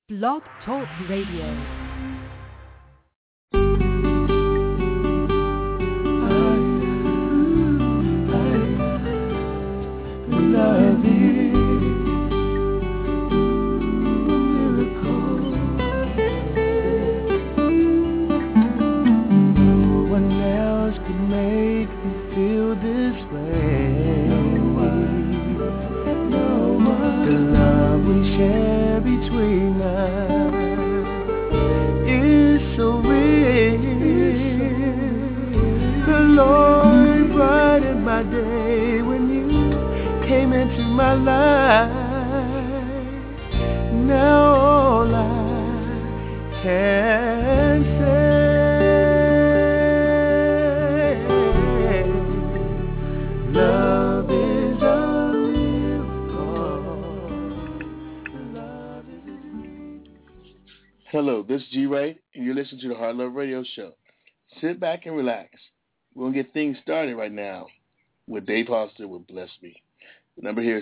Blog Talk Radio. Love is a miracle. No one else could make me feel this way. No one. The love we share between us is so real. The Lord brightened my day when you came into my life. Now all I can say, love is a miracle. Love is a miracle. Hello, this is G-Ray, and you're listening to the Hard Love Radio Show. Sit back and relax. We're going to get things started right now with Dave Hoster with Bless Me. The number here is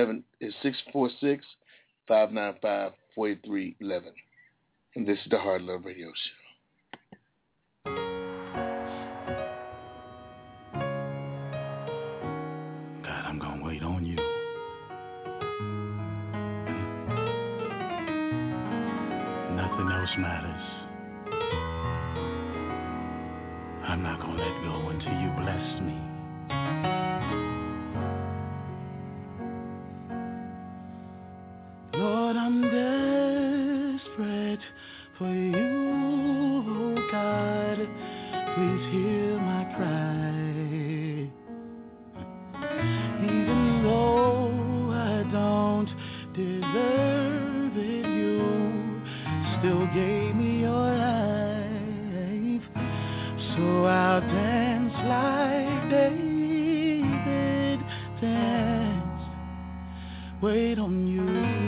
646-595-4311. And this is the Hard Love Radio Show. God, I'm going to wait on you. Nothing else matters. I'm not going to let go until you bless me. Lord, I'm desperate for you, oh God. Please hear my cry. Even though I don't deserve it, you still gave me your life. So I'll dance like David danced. Wait on you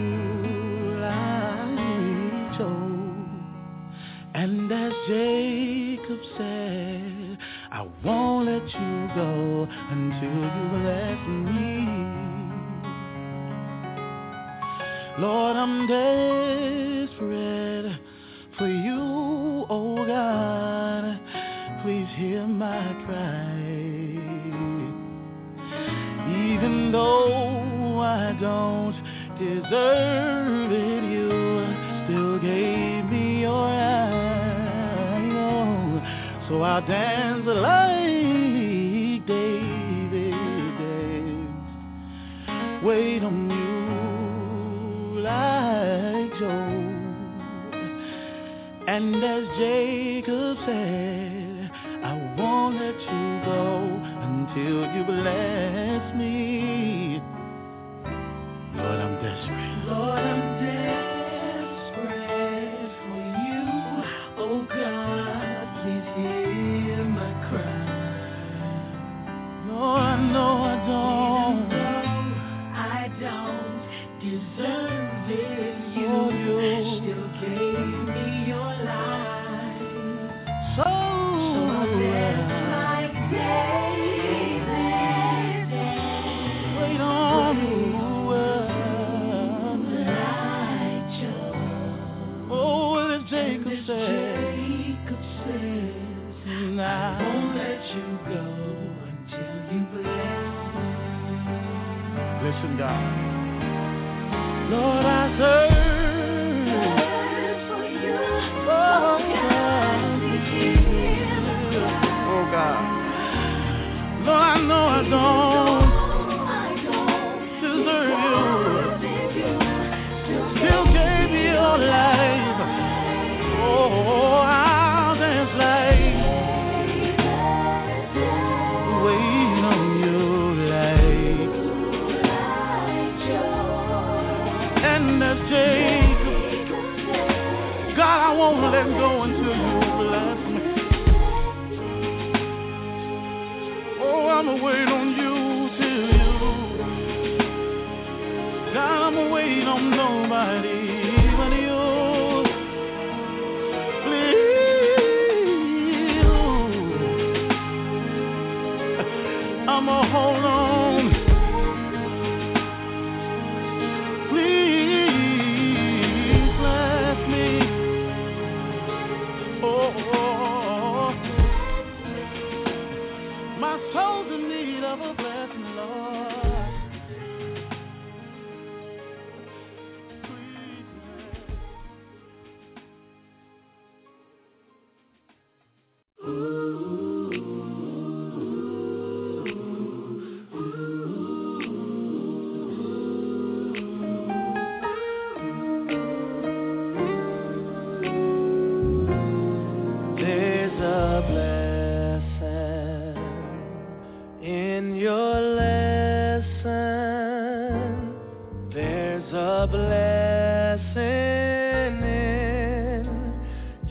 like Job. And as Jacob said, I won't let you go until you bless me. Lord, I'm desperate for you, oh God. Please hear my cry. Even though I don't deserve it, you still gave me your eye. Oh, so I'll dance like David danced. Wait on you like Job. And as Jacob said, I won't let you go until you bless me. Lord, I'm desperate. Lord, I'm desperate for you. Oh God, please hear my cry. Lord, no, I don't. I don't deserve it. You still gave me your life. So I'll dance like David. Wait on me. Jacob says, I won't let you go until you bless me. Listen, God. Lord, I search for you. Oh, God. Lord, I know I don't deserve you. Still gave me your life. Oh, I'll dance like, wait on you like, and as Jacob, God, I won't let go until you bless me. Oh, I'ma wait on you till you, God, I'ma wait on nobody but you. I'ma hold on. Please,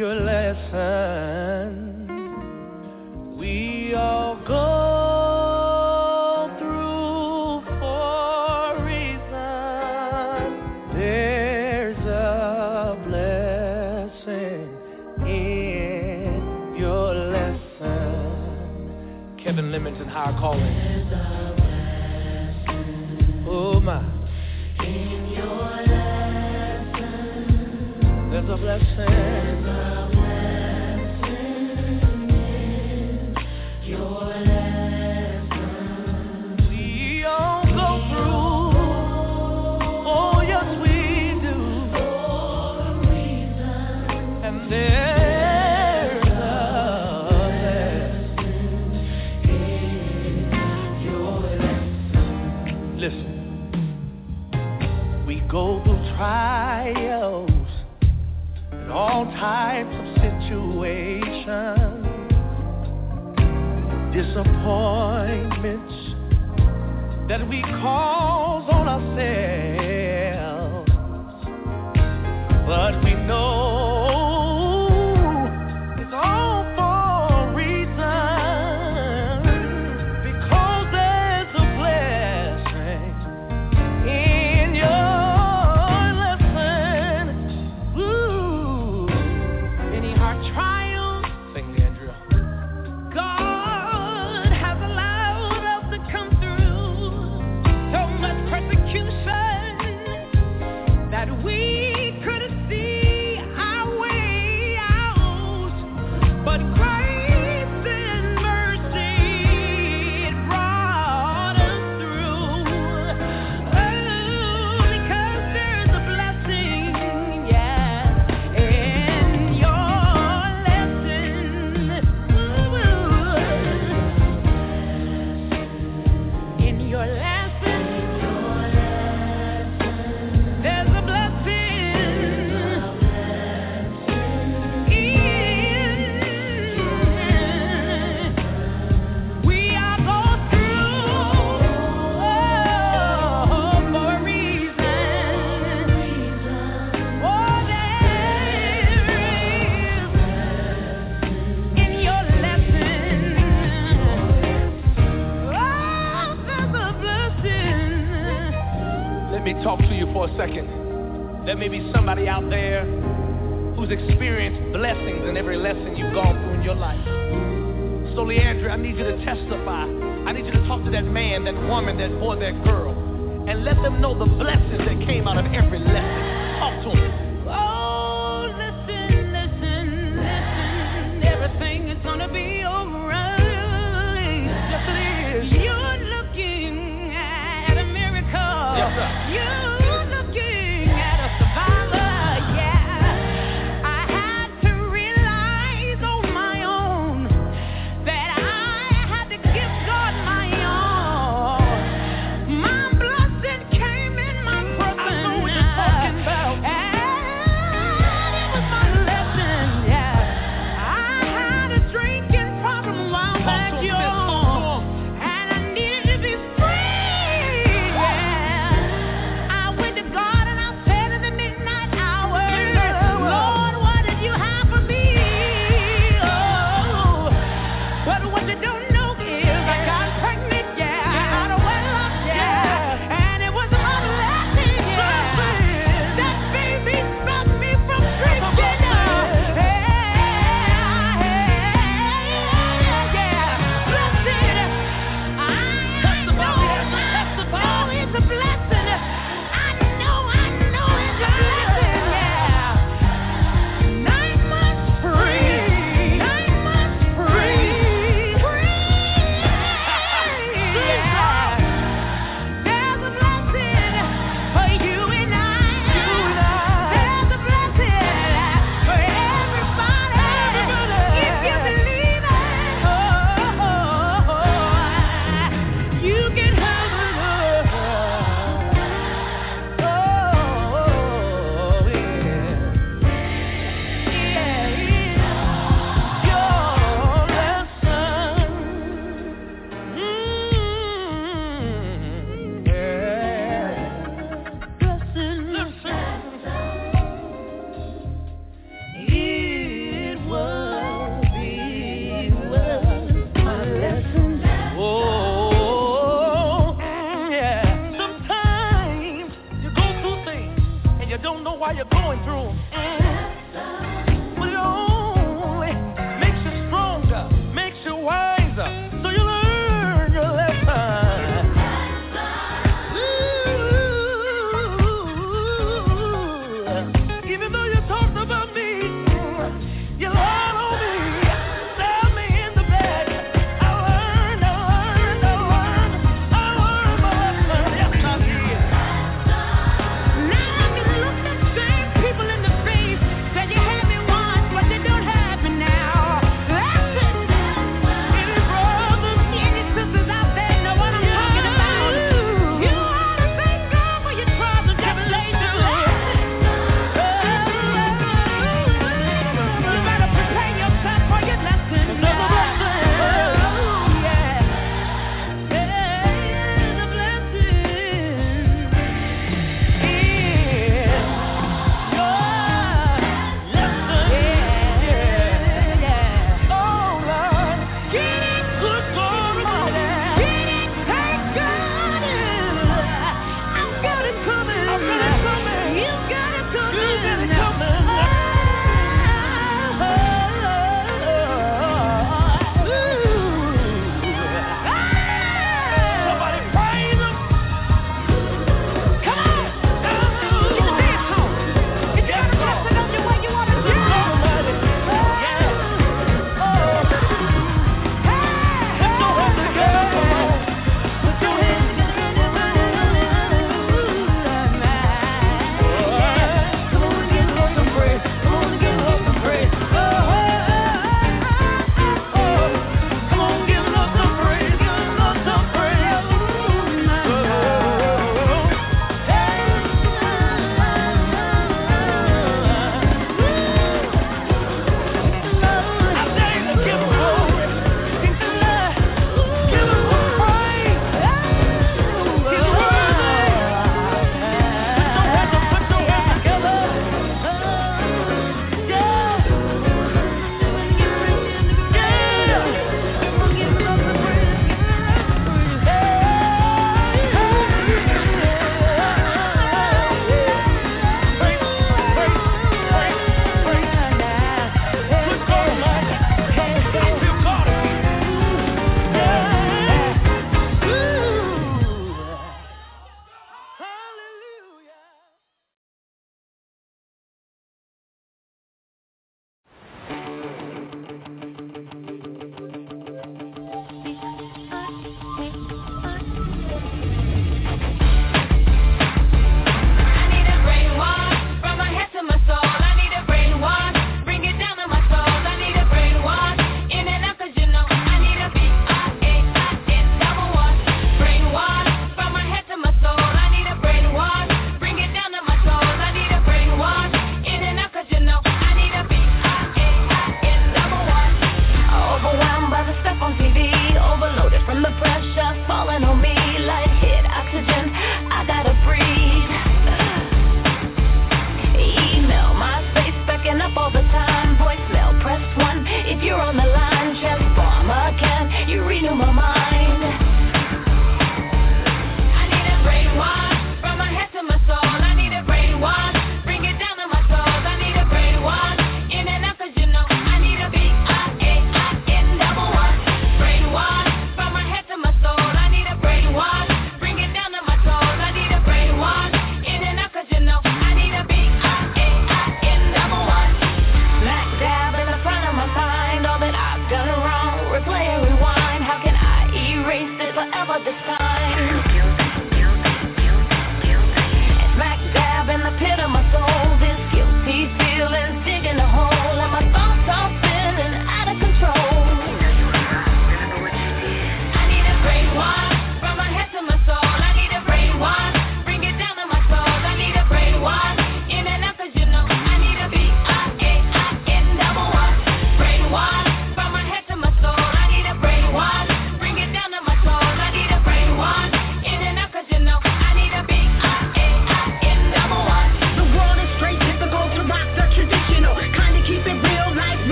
your lesson. We all go through for a reason. There's a blessing in your lesson. Kevin Lemons and Higher Calling. Oh my. In your lesson. There's a blessing. Go through trials and all types of situations, disappointments that we cause on ourselves, but we know it's all for a reason, because there's a blessing in your talk to you for a second. There may be somebody out there who's experienced blessings in every lesson you've gone through in your life. So Leandra, I need you to testify. I need you to talk to that man, that woman, that boy, that girl, and let them know the blessings that came out of every lesson. Talk to them. Oh, listen, listen, listen. Everything is gonna be alright. Yes, it is. You're looking at a miracle. Yes, sir. You're looking at a survivor, yeah. I had to realize on my own that I had to give God my all. My blessing came in my presence. I know what you're talking about.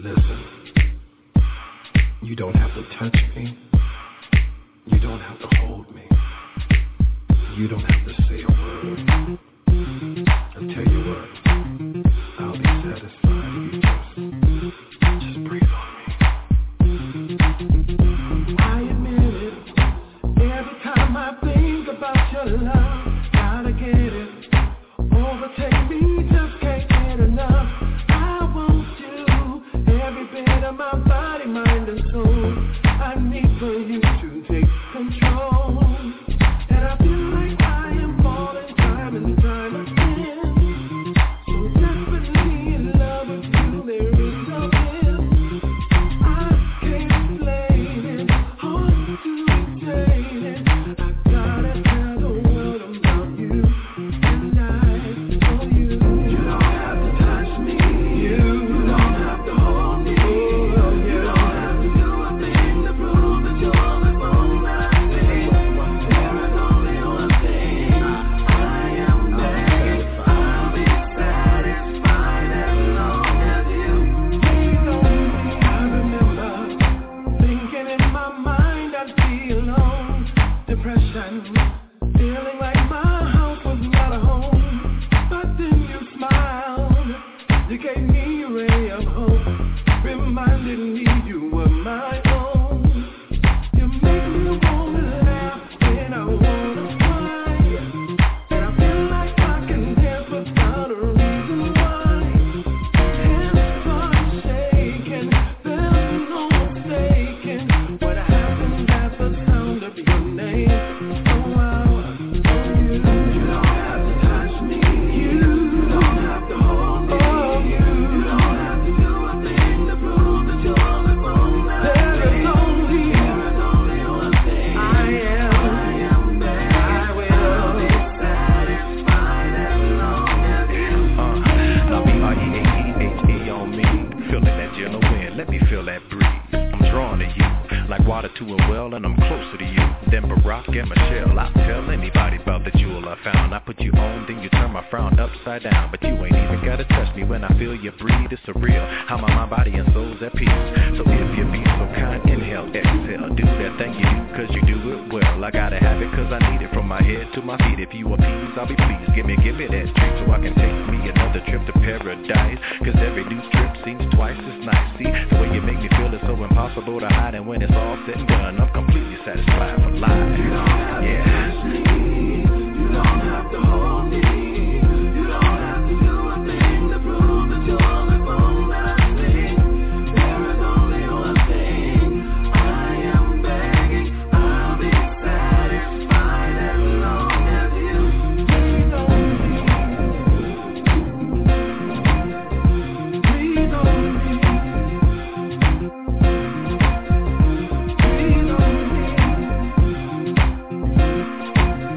Listen, you don't have to touch me. You don't have to hold me. You don't have to say a word. I'll tell you what, I'll be satisfied if you just breathe on me. I admit it, every time I think about your love, gotta get it, overtake me, just can't get enough. I want you, every bit of my body, mind and soul. I need for you to take control, and I feel like I am falling time and time again. So desperately in love with you, there is something I can't explain it, hard to explain it. I gotta tell the world about you, and I for you. You don't have to touch me, you don't have to hold me, you don't have to do a thing to prove that you're the one I need. There is only one thing I am begging, I'll be satisfied as long as you breathe on me. I remember thinking in my mind I'd be alone, depression, feeling like my house was not a home. But then you smiled, you gave me a ray of hope, reminded me you were my own. You make me wanna laugh when I wanna cry, and I feel like I can dance without a reason why. Hands start shaking, there's no mistaking what happens at the sound of your name. Oh wow, oh you don't have to touch me, you don't have to hold me, you don't have to do a thing to prove that you're the one I need. There is only one thing I am begging, I will be satisfied as long as you. Now B-R-E-A-T-H-A on me. Feeling that gentle wind, let me feel that breeze. I'm drawn to you, like water to a well, and I'm closer to you than Barack and Michelle. I'll tell anybody about the jewel I found. I put you on, then you turn my frown upside down. But you ain't even gotta touch me when I feel you breathe. It's surreal, how my body and soul's at peace. So if you be so kind, inhale, exhale. Do that thing you do, cause you do it well. I gotta have it cause I need it, from my head to my feet. If you appease, I'll be pleased. Give me that treat so I can take me another trip to paradise. Cause every new trip seems twice as nice. See, the way you make me feel is so impossible to hide. And when it's all said and done, I'm completely satisfied for life. Yeah. You don't have to hold me, you don't have to do a thing to prove that you're the one I need. There is only one thing I am begging, I'll be satisfied as long as you breathe on me. Breathe on me. Breathe on me.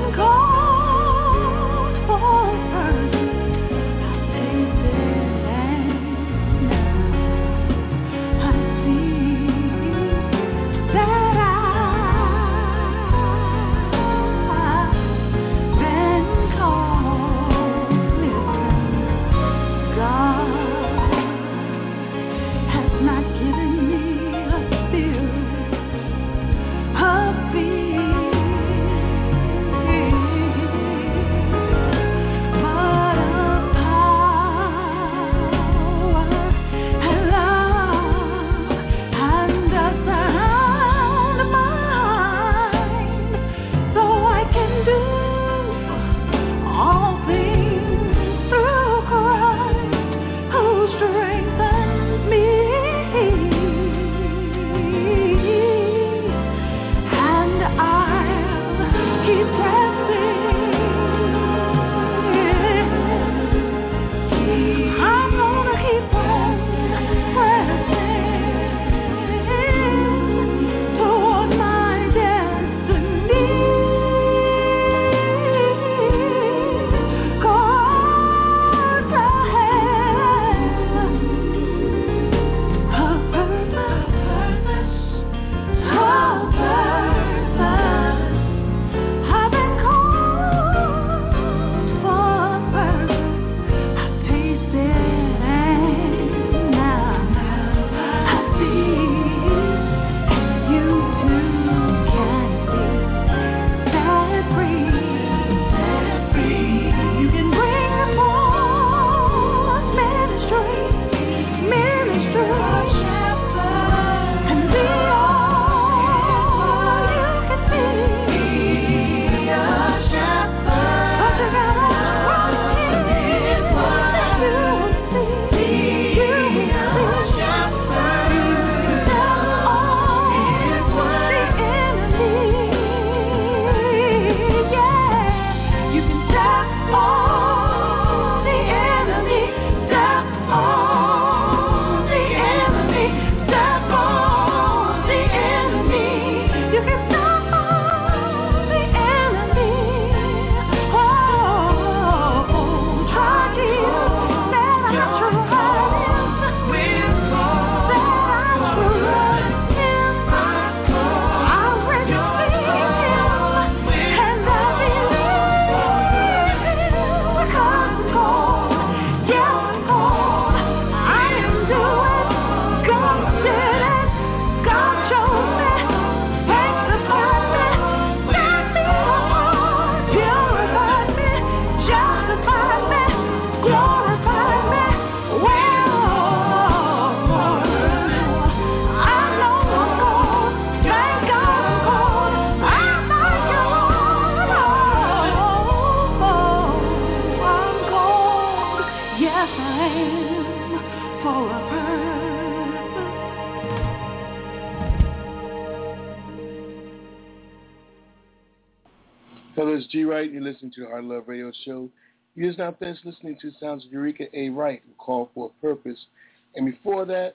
Hello, it's G. Wright. You're listening to the Heart Love Radio Show. You're just now finished listening to sounds of Eureka A. Wright, Call for a Purpose. And before that,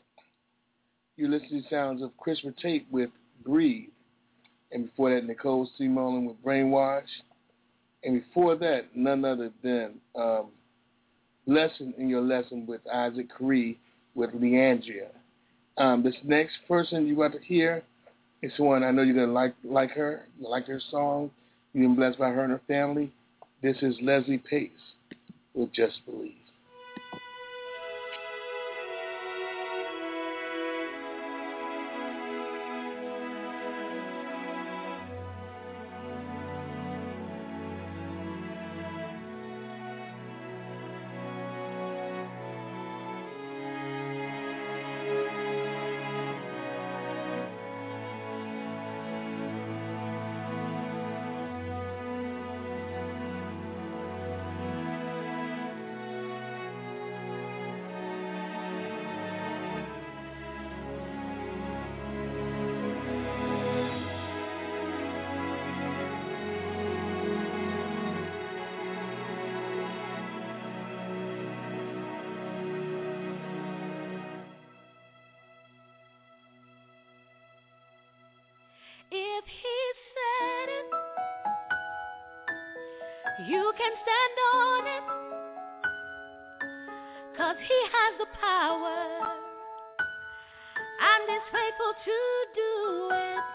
you listened to sounds of Christopher Tate with Breathe. And before that, Nicole C. Mullen with Brainwash. And before that, none other than Lesson in Your Lesson with Isaac Cree with Leandria. This next person you're about to hear is someone I know you're going to like her. You like her song. You've been blessed by her and her family. This is Leslie Pace with Just Believe. You can stand on it, 'cause he has the power and is faithful to do it.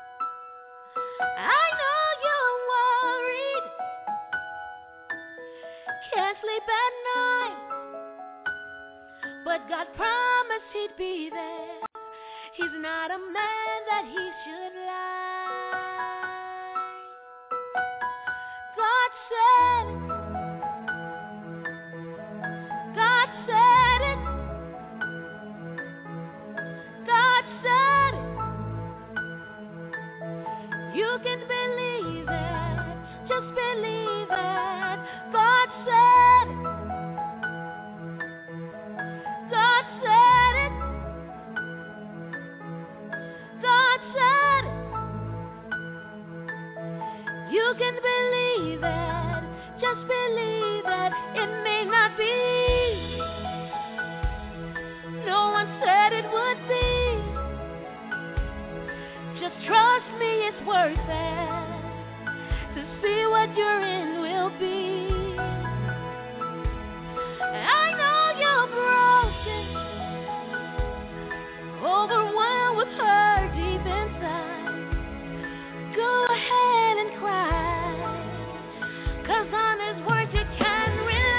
I know you're worried, can't sleep at night, but God promised he'd be there. He's not a man that he should lie. God said it. God said it. God said it. You can believe it. Just believe it. God said it. God said it. God said it. You can believe it. Just believe it. It may not be. No one said it would be. Just trust me, it's worth it to see what your end will be. I know you're broken, overwhelmed with hurt deep inside. Go ahead and cry, 'cause on his word you can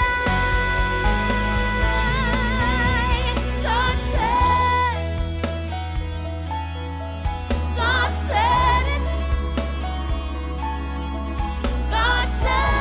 rely. God said it. God said it. God said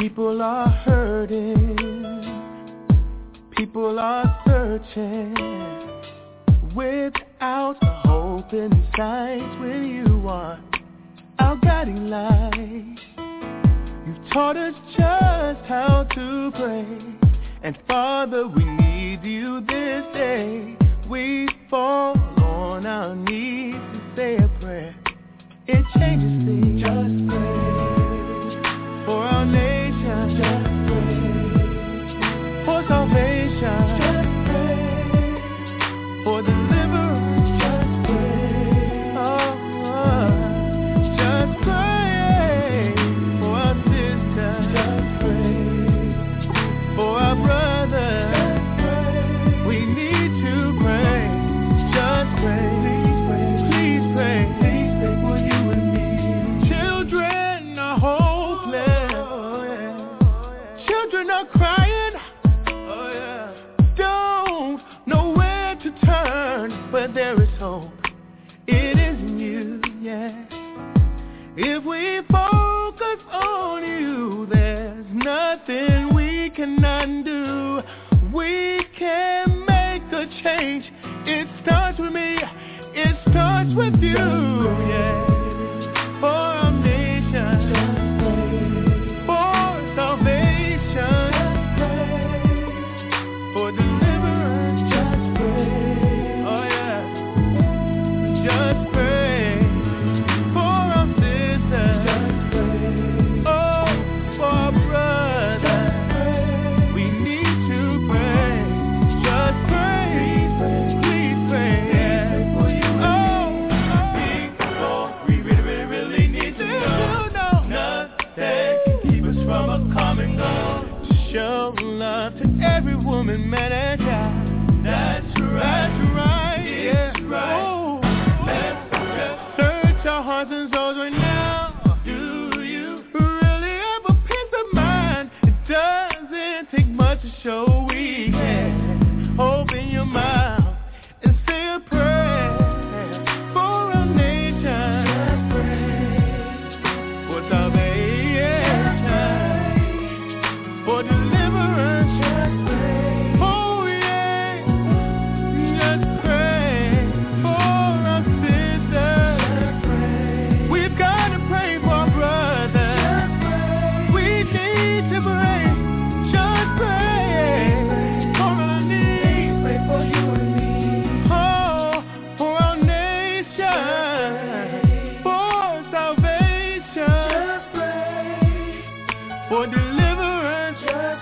People are hurting, people are searching, without a hope in sight. When you are our guiding light, you've taught us just how to pray. And Father, we need you this day. We fall on our knees and say a prayer. It changes things. Just pray for our nation. Just pray for salvation. Just pray for deliverance. Just pray. Just pray for our sisters. Just pray for our brothers. Just pray. We need to pray. Just pray. Please pray. Please pray for you and me. Children are hopeless. Children are crying. Don't know where to turn, but there is hope. It is in you, yeah. If we focus on you, there's nothing we cannot do. We can make a change. It starts with me. It starts with you, yeah. For our nation, for salvation, for deliverance, just pray. Oh yeah, just pray for our sisters, just pray. Oh, for our brothers, we need to pray. Just pray, please pray, yeah. For you, oh, people, we really need to know nothing can keep us from a common goal. Show love to every woman, man, and child. That's right, yeah. Right. Oh, let's just search our hearts and souls right now. Do you really have a peace of mind? It doesn't take much to show we can. Open your mouth and say a prayer for our nation. Just pray for salvation, for deliverance. Just pray. Oh yeah, just pray for our sisters. Just pray. We've got to pray for our brothers. Just pray. We need to pray. Just pray for our needs. Pray for you and me. Oh, for our nation, for salvation. Just pray for deliverance,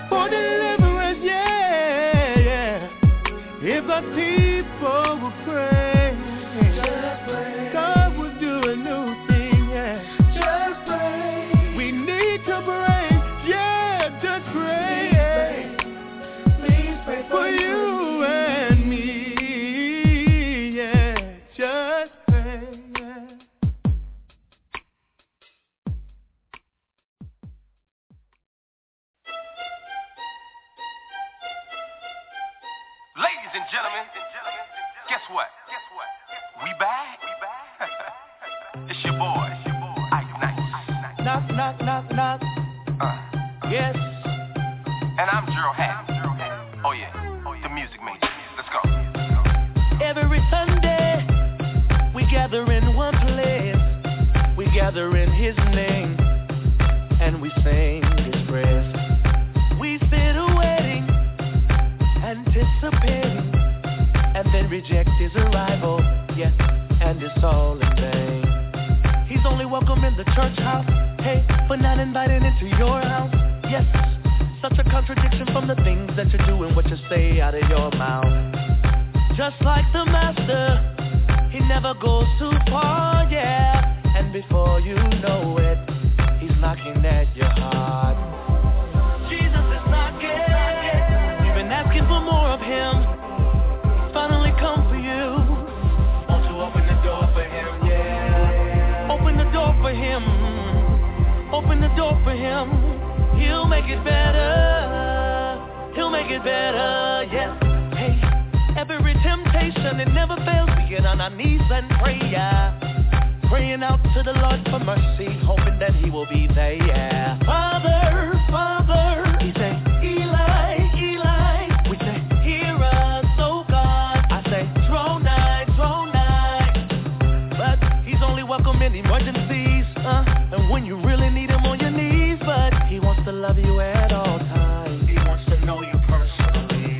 yeah, yeah. If the people will pray, God will do a new thing, yeah. Just pray. We need to pray, yeah, just pray. Please pray for you and me, yeah. Just pray, yeah. Ladies and gentlemen, guess what? We back. It's your boy, Ike Nice. Knock, knock, knock, knock. Yes. And I'm Gerald Hatt. Oh yeah, the music major. Let's go. Every Sunday, we gather in one place. We gather in his name, and we sing his praise. We sit awaiting, anticipating, and then reject his arrival. Yes, and it's all in vain. He's only welcome in the church house. Hey, but not invited into your house. Yes, such a contradiction from the things that you do and what you say out of your mouth. Just like the master, he never goes too far, yeah. And before you know it, he's knocking at your heart. Jesus is knocking. You've been asking for more of him. He's finally come for you. Won't you open the door for him, yeah. Open the door for him. Open the door for him. He'll make it better. He'll make it better, yes. Hey, every temptation, it never fails. We get on our knees and pray, yeah. Praying out to the Lord for mercy, hoping that he will be there, yeah. Father, him in emergencies, and when you really need him on your knees. But he wants to love you at all times. He wants to know you personally.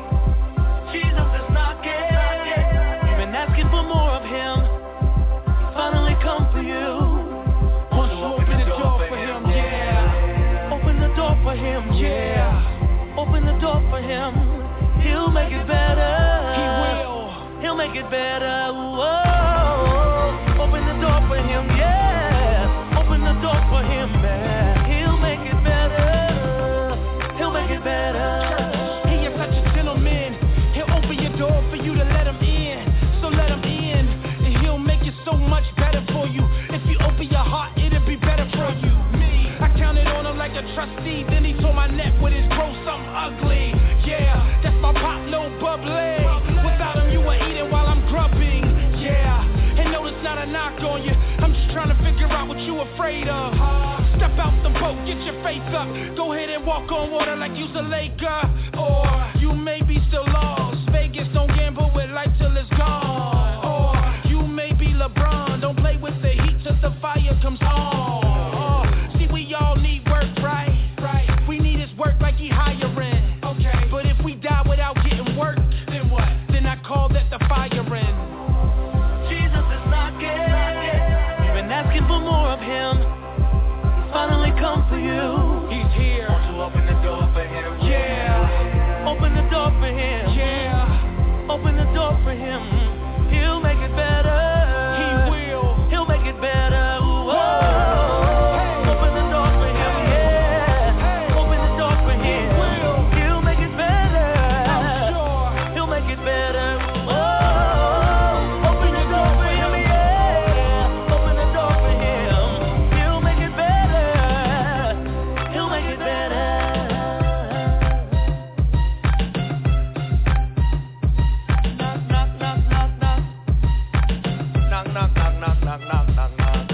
Jesus is knocking. You've been asking for more of him. He's finally come for you. Won't you open the door for him? Yeah. Open the door for him. Yeah. Open the door for him. He'll make it better. He will. He'll make it better. Whoa. Open the door for him. Yeah. Open the door for him, man. He'll make it better. He'll make it better. He is such a gentleman. He'll open your door for you to let him in. So let him in, and he'll make it so much better for you. If you open your heart, it'll be better for you. Me, I counted on him like a trustee. Then he tore my neck with his bro, something ugly. Yeah, that's my pop, no bubbly. Without him, you were eating while I'm grubbing. Yeah, and no, it's not a knock on you. I'm just trying to figure out what you afraid of. Step out the boat, get your face up. Go ahead and walk on water like you's a Laker. Or you may be still lost. Vegas don't gamble with life till it's gone. Or you may be LeBron. Don't play with the heat till the fire comes on. See, we all need work, right? We need his work like he hiring. Okay. But if we die without getting work, then what? Then I call that the firing. Jesus is knocking. You've been asking for more of him. He's finally come for you. He's here. Won't you open the door for him? Yeah. Open the door for him. Yeah. Open the door for him. He'll make it better. He will. He'll make it better. Whoa. Open the door for him. Yeah. Open the door for him. He'll make it better. I'm sure. He'll make it better. Whoa. Open the door for him. Yeah. Open the door for him. He'll make it better. He'll make it better. Knock, knock, knock, knock, knock, knock, knock, knock, knock.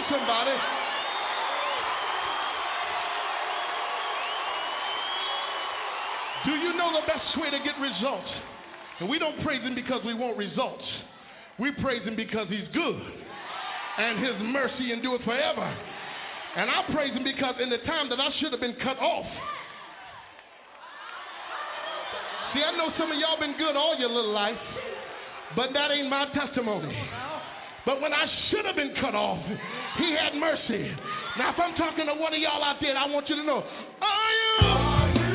somebody. Do you know the best way to get results? And we don't praise him because we want results. We praise him because he's good. And his mercy endureth forever. And I praise him because in the time that I should have been cut off. See, I know some of y'all been good all your little life, but that ain't my testimony. But when I should have been cut off, he had mercy. Now, if I'm talking to one of y'all out there, I want you to know, are you?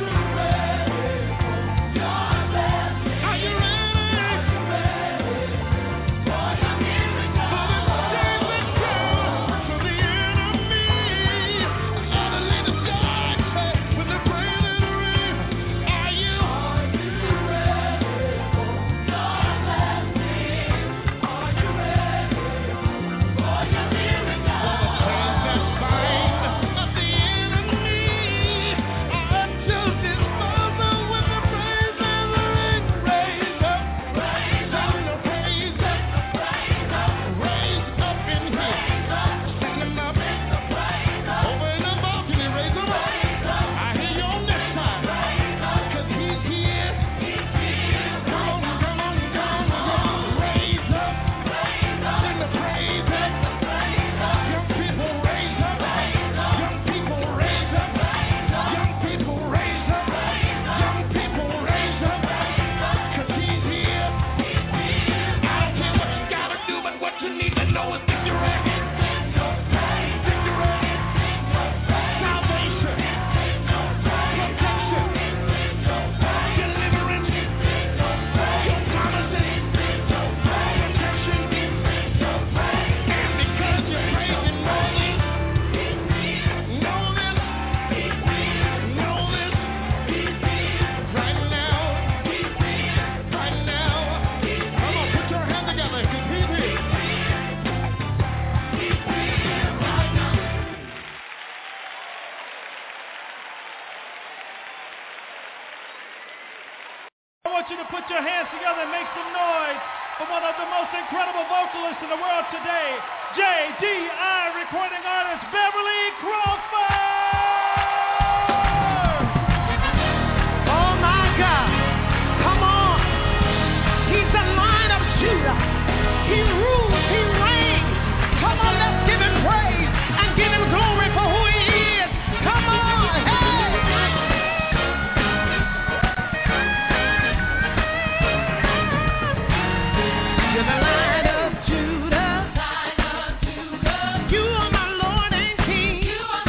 Incredible vocalist in the world today, JDI recording artist Beverly Crawford. Oh my God, come on. He's the Lion of Judah. He rules, he reigns. Come on, let's give him praise and give him glory for who he is. Come on, hey. You're the Lion of Judah. You are my Lord and King. You are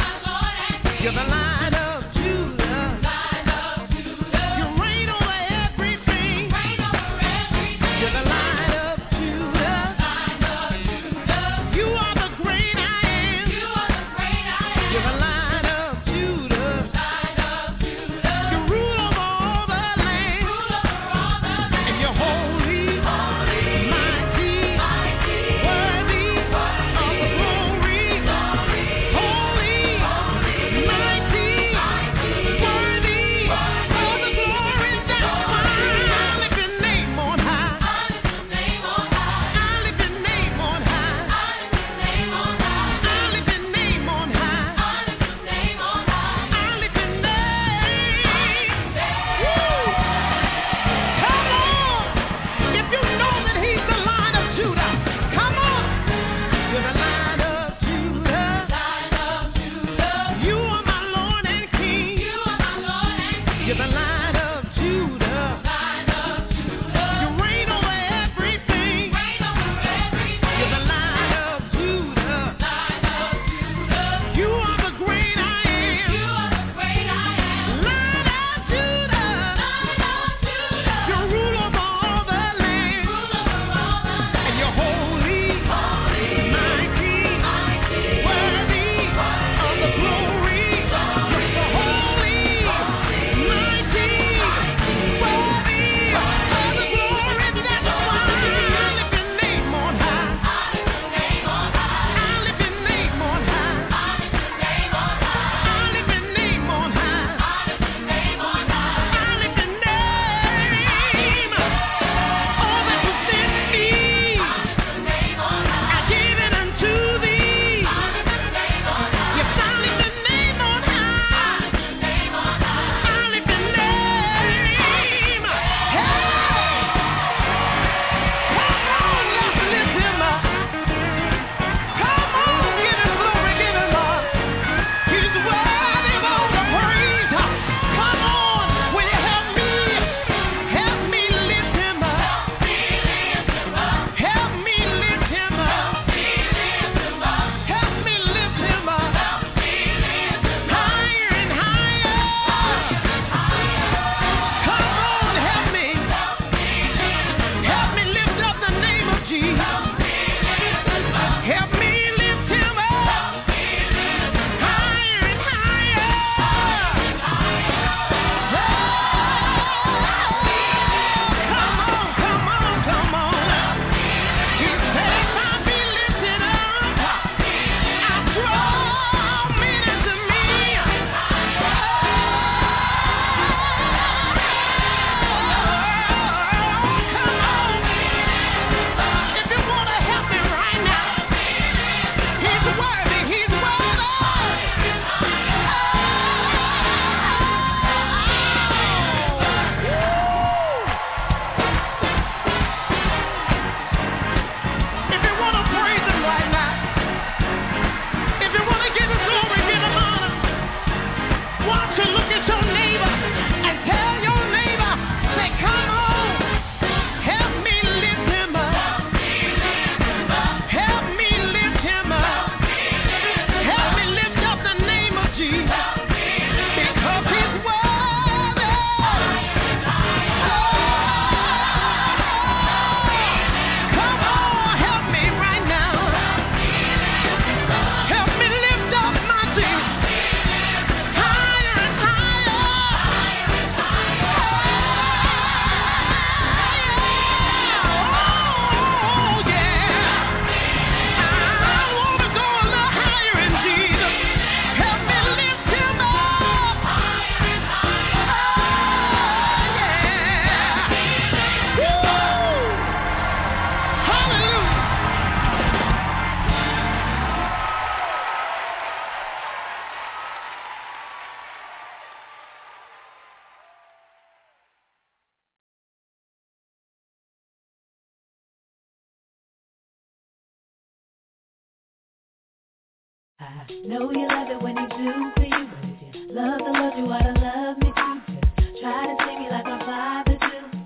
I know you love it when he do to you, but if you love the Lord, you ought to love me too. Just try to see me like my Father do.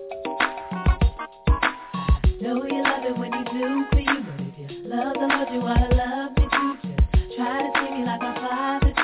I know you love it when he do to you, but if you love the Lord, you ought to love me too. Just try to see me like my Father do.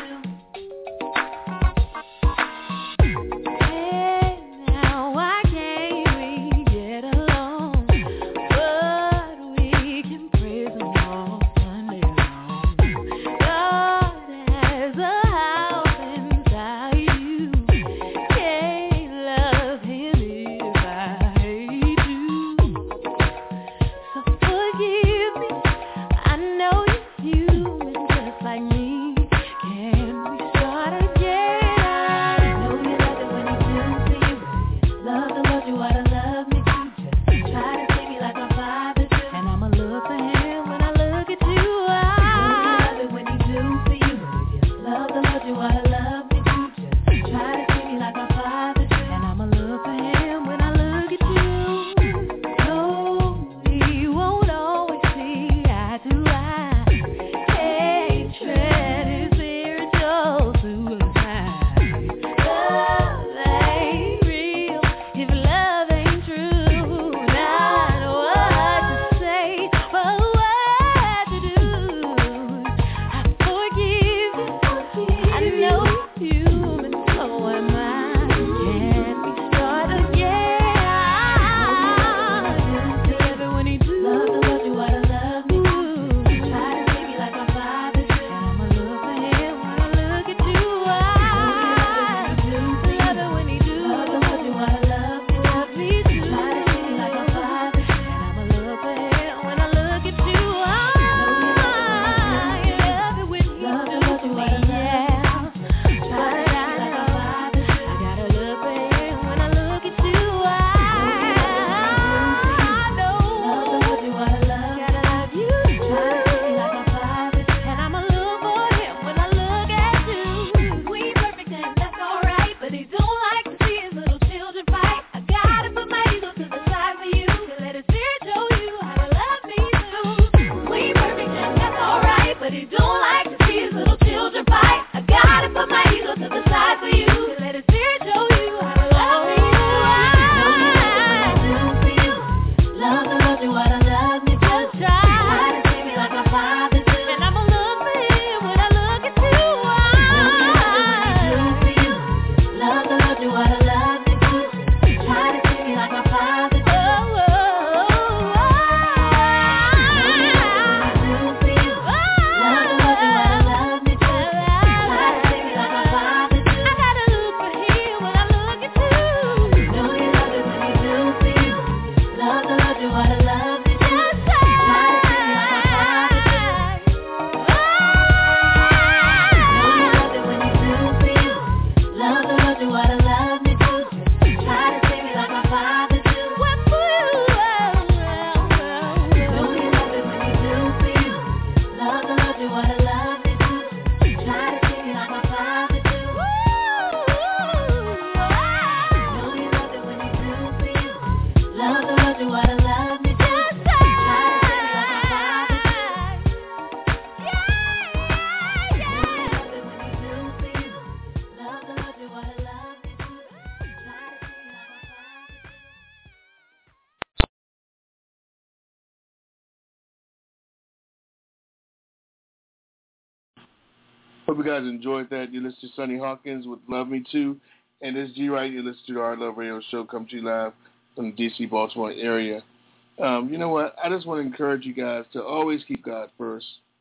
Hope you guys enjoyed that. You listened to Sonny Hawkins with Love Me Too. And this G Right, you listen to the Our Love Radio Show, come to you live from the D.C., Baltimore area. You know what? I just want to encourage you guys to always keep God first.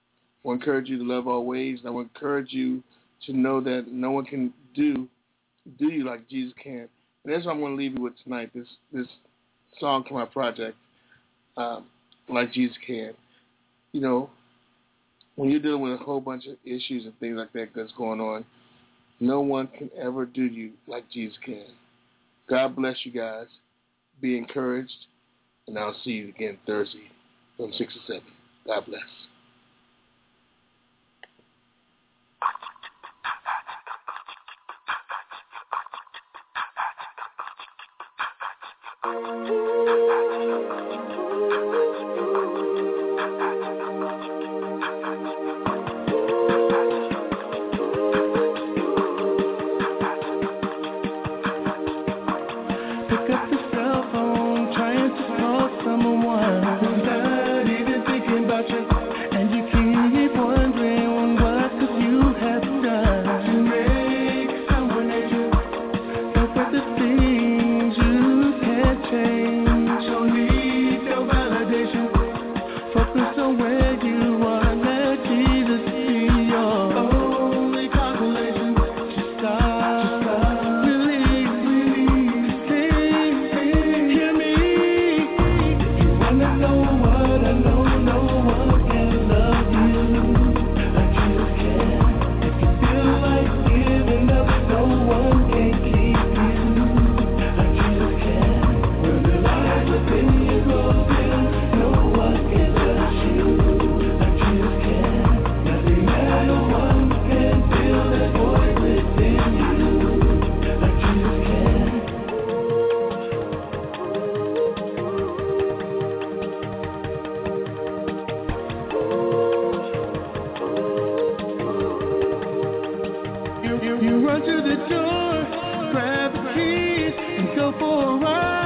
I want to encourage you to love all ways. And I want to encourage you to know that no one can do you like Jesus can. And that's what I'm going to leave you with tonight, this song from my project, Like Jesus Can. You know, when you're dealing with a whole bunch of issues and things like that that's going on, no one can ever do you like Jesus can. God bless you guys. Be encouraged. And I'll see you again Thursday from 6 to 7. God bless. You run to the door, grab the keys, and go for a ride.